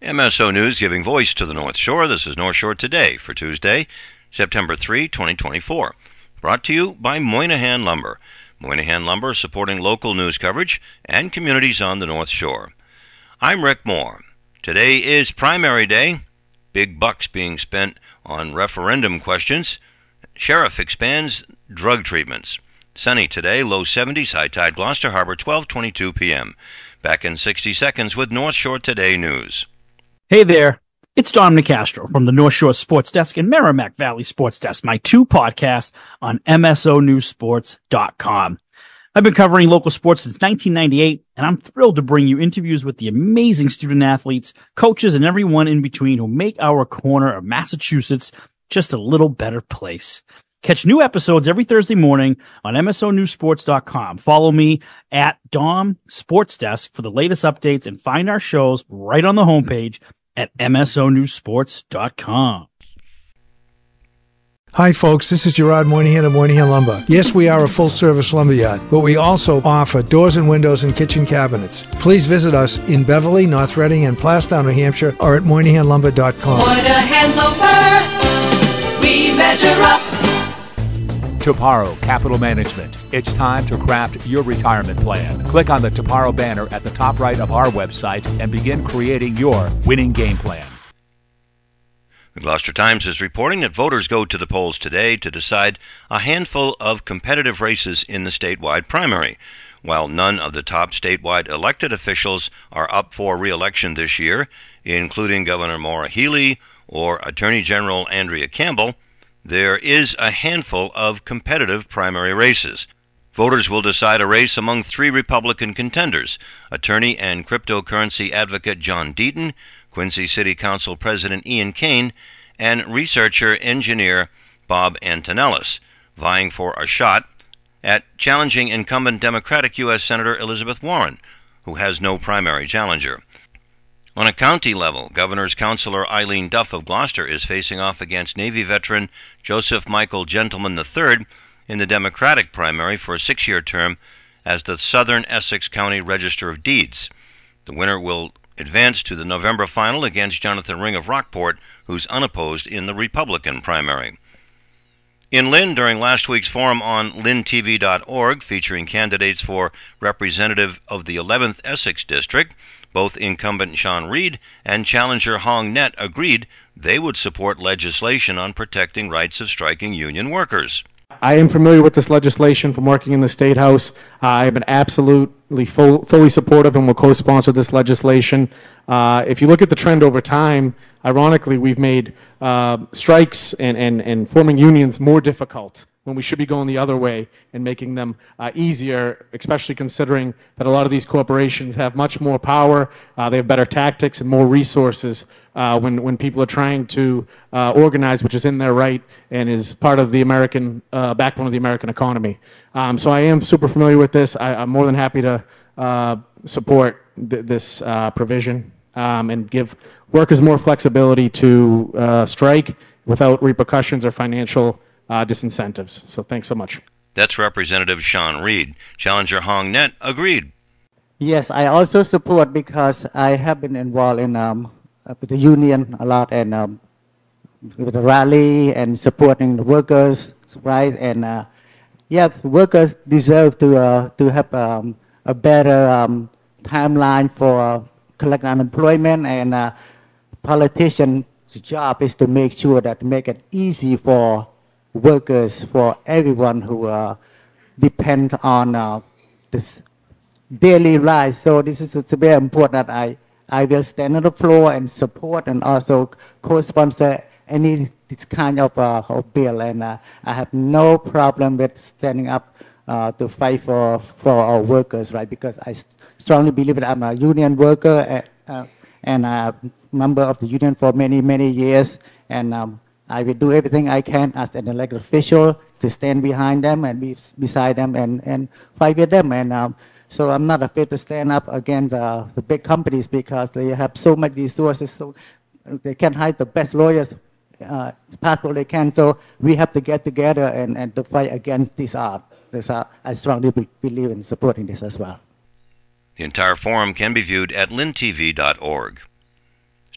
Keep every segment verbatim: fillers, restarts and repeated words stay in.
M S O News giving voice to the North Shore. This is North Shore Today for Tuesday, September third, twenty twenty-four. Brought to you by Moynihan Lumber. Moynihan Lumber supporting local news coverage and communities on the North Shore. I'm Rick Moore. Today is primary day. Big bucks being spent on referendum questions. Sheriff expands drug treatments. Sunny today, low seventies, high tide Gloucester Harbor, twelve twenty-two p.m. Back in sixty seconds with North Shore Today News. Hey there, it's Dom Nicastro from the North Shore Sports Desk and Merrimack Valley Sports Desk, my two podcasts on M S O News Sports dot com. I've been covering local sports since nineteen ninety-eight, and I'm thrilled to bring you interviews with the amazing student athletes, coaches, and everyone in between who make our corner of Massachusetts just a little better place. Catch new episodes every Thursday morning on M S O News Sports dot com. Follow me at Dom Sports Desk for the latest updates and find our shows right on the homepage at M S O News Sports dot com. Hi folks, this is Gerard Moynihan of Moynihan Lumber. Yes, we are a full-service lumberyard, but we also offer doors and windows and kitchen cabinets. Please visit us in Beverly, North Reading, and Plastown, New Hampshire, or at Moynihan Lumber dot com. Moynihan Lumber, we measure up. Toparo Capital Management. It's time to craft your retirement plan. Click on the Toparo banner at the top right of our website and begin creating your winning game plan. The Gloucester Times is reporting that voters go to the polls today to decide a handful of competitive races in the statewide primary. While none of the top statewide elected officials are up for re-election this year, including Governor Maura Healey or Attorney General Andrea Campbell, there is a handful of competitive primary races. Voters will decide a race among three Republican contenders: attorney and cryptocurrency advocate John Deaton, Quincy City Council President Ian Kane, and researcher engineer Bob Antonellis, vying for a shot at challenging incumbent Democratic U S Senator Elizabeth Warren, who has no primary challenger. On a county level, Governor's Counselor Eileen Duff of Gloucester is facing off against Navy veteran Joseph Michael Gentleman the third in the Democratic primary for a six-year term as the Southern Essex County Register of Deeds. The winner will advance to the November final against Jonathan Ring of Rockport, who's unopposed in the Republican primary. In Lynn, during last week's forum on lynn t v dot org, featuring candidates for representative of the eleventh Essex District, both incumbent Sean Reed and challenger Hong Net agreed they would support legislation on protecting rights of striking union workers. I am familiar with this legislation from working in the State House. Uh, I have been absolutely full, fully supportive and will co-sponsor this legislation. Uh, if you look at the trend over time, ironically, we've made uh, strikes and, and, and forming unions more difficult when we should be going the other way and making them uh, easier, especially considering that a lot of these corporations have much more power, uh, they have better tactics and more resources uh, when, when people are trying to uh, organize, which is in their right and is part of the American, uh, backbone of the American economy. Um, so I am super familiar with this. I, I'm more than happy to uh, support th this uh, provision um, and give workers more flexibility to uh, strike without repercussions or financial Uh, disincentives. So thanks so much. That's Representative Sean Reed. Challenger Hong Net agreed. Yes, I also support because I have been involved in um, with the union a lot and um, with the rally and supporting the workers, right? And uh, yes, workers deserve to uh, to have um, a better um, timeline for uh, collecting unemployment, and uh, politicians' job is to make sure that make it easy for workers, for everyone who uh, depend on uh, this daily life. So this is it's very important that I, I will stand on the floor and support and also co-sponsor any this kind of, uh, of bill. And uh, I have no problem with standing up uh, to fight for, for our workers, right? Because I strongly believe that I'm a union worker and, uh, and a member of the union for many, many years. And um, I will do everything I can as an elected official to stand behind them and be beside them and, and fight with them. And um, so I'm not afraid to stand up against uh, the big companies because they have so much resources, so they can hire the best lawyers uh, possible they can. So we have to get together and, and to fight against this art. This art. I strongly be believe in supporting this as well. The entire forum can be viewed at lynn t v dot org.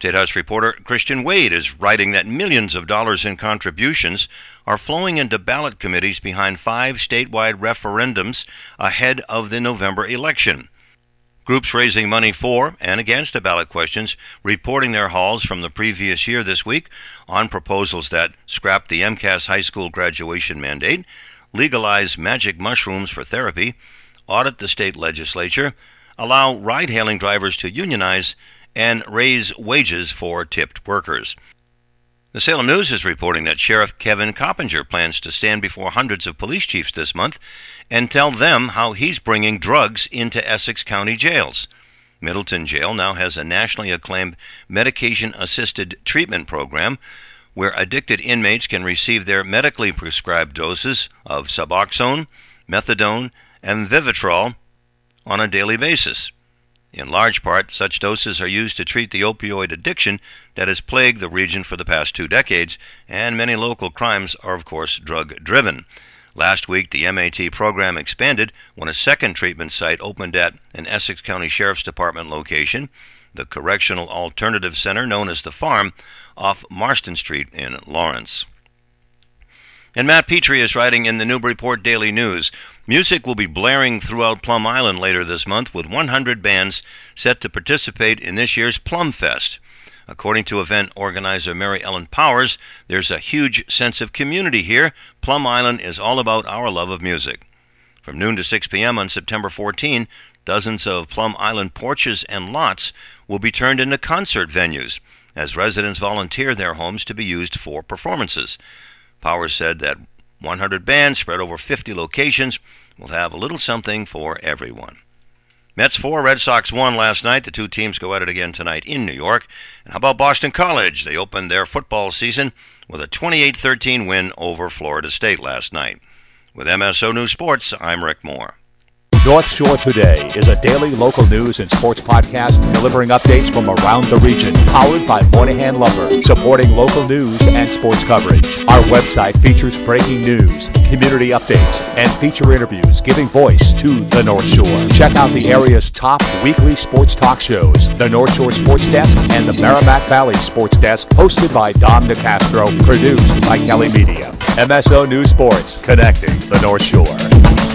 State House reporter Christian Wade is writing that millions of dollars in contributions are flowing into ballot committees behind five statewide referendums ahead of the November election. Groups raising money for and against the ballot questions reporting their hauls from the previous year this week on proposals that scrap the MCAS high school graduation mandate, legalize magic mushrooms for therapy, audit the state legislature, allow ride-hailing drivers to unionize, and raise wages for tipped workers. The Salem News is reporting that Sheriff Kevin Coppinger plans to stand before hundreds of police chiefs this month and tell them how he's bringing drugs into Essex County jails. Middleton Jail now has a nationally acclaimed medication-assisted treatment program where addicted inmates can receive their medically prescribed doses of Suboxone, Methadone, and Vivitrol on a daily basis. In large part, such doses are used to treat the opioid addiction that has plagued the region for the past two decades, and many local crimes are, of course, drug-driven. Last week, the M A T program expanded when a second treatment site opened at an Essex County Sheriff's Department location, the Correctional Alternative Center known as The Farm, off Marston Street in Lawrence. And Matt Petrie is writing in the Newburyport Daily News, music will be blaring throughout Plum Island later this month with one hundred bands set to participate in this year's Plum Fest. According to event organizer Mary Ellen Powers, there's a huge sense of community here. Plum Island is all about our love of music. From noon to six p.m. on September fourteenth, dozens of Plum Island porches and lots will be turned into concert venues as residents volunteer their homes to be used for performances. Powers said that one hundred bands spread over fifty locations will have a little something for everyone. Mets four, Red Sox one last night. The two teams go at it again tonight in New York. And how about Boston College? They opened their football season with a twenty-eight thirteen win over Florida State last night. With M S O News Sports, I'm Rick Moore. North Shore Today is a daily local news and sports podcast delivering updates from around the region, powered by Moynihan Lumber, supporting local news and sports coverage. Our website features breaking news, community updates, and feature interviews giving voice to the North Shore. Check out the area's top weekly sports talk shows, the North Shore Sports Desk and the Merrimack Valley Sports Desk, hosted by Dom DeCastro, produced by Kelly Media. M S O News Sports, connecting the North Shore.